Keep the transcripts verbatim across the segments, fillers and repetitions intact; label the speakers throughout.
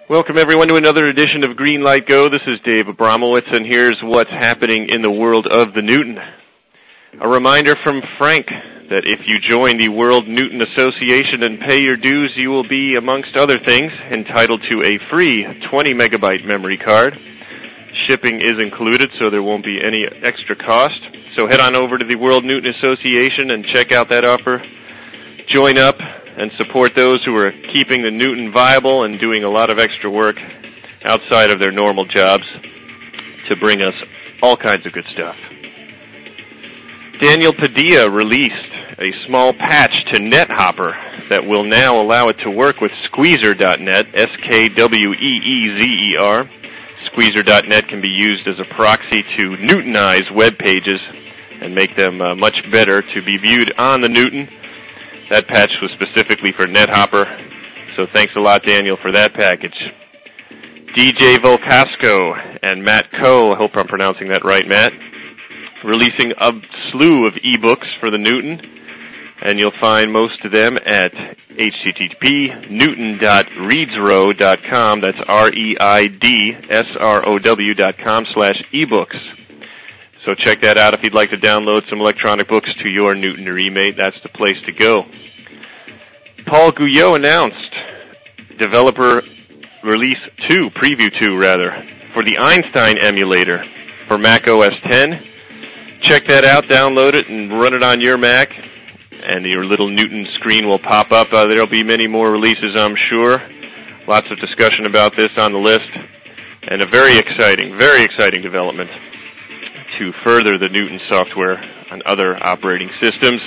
Speaker 1: Welcome everyone to another edition of Greenlight Go. This is Dave Abramowitz, and here's what's happening in the world of the Newton. A reminder from Frank that if you join the World Newton Association and pay your dues, you will be, amongst other things, entitled to a free twenty megabyte memory card. Shipping is included, so there won't be any extra cost. So head on over to the World Newton Association and check out that offer. Join up and support those who are keeping the Newton viable and doing a lot of extra work outside of their normal jobs to bring us all kinds of good stuff. Daniel Padilla released a small patch to NetHopper that will now allow it to work with Squeezer dot net, S K W E E Z E R. Squeezer dot net can be used as a proxy to Newtonize web pages and make them uh, much better to be viewed on the Newton. That patch was specifically for NetHopper, so thanks a lot, Daniel, for that package. D J Volcasco and Matt Coe, I hope I'm pronouncing that right, Matt, releasing a slew of ebooks for the Newton, and you'll find most of them at H T T P newton dot readsrow dot com. That's R E I D S R O W dot com slash ebooks. So check that out if you'd like to download some electronic books to your Newton or eMate. That's the place to go. Paul Guyot announced Developer Release two, Preview two rather, for the Einstein emulator for Mac O S ten. Check that out, download it, and run it on your Mac, and your little Newton screen will pop up. Uh, there'll be many more releases, I'm sure. Lots of discussion about this on the list, and a very exciting, very exciting development to further the Newton software on other operating systems.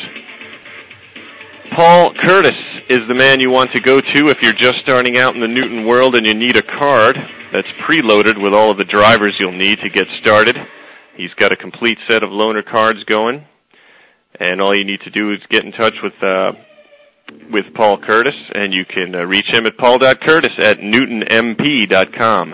Speaker 1: Paul Curtis is the man you want to go to if you're just starting out in the Newton world and you need a card that's preloaded with all of the drivers you'll need to get started. He's got a complete set of loaner cards going, and all you need to do is get in touch with uh, with Paul Curtis, and you can uh, reach him at paul dot curtis at newton m p dot com.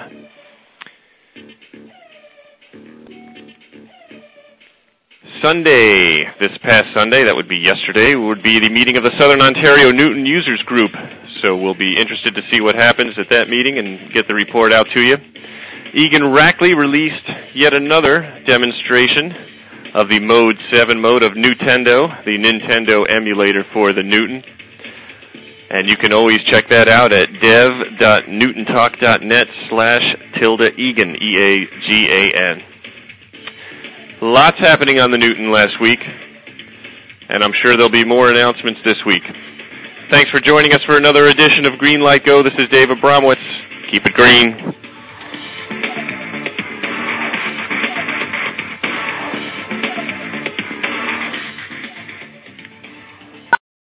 Speaker 1: Sunday, this past Sunday, that would be yesterday, would be the meeting of the Southern Ontario Newton Users Group. So we'll be interested to see what happens at that meeting and get the report out to you. Egan Rackley released yet another demonstration of the Mode seven mode of Newtendo, the Nintendo emulator for the Newton. And you can always check that out at dev dot newton talk dot net slash tilde Egan, E A G A N. Lots happening on the Newton last week, and I'm sure there'll be more announcements this week. Thanks for joining us for another edition of Greenlight Go. This is Dave Abramowitz. Keep it green.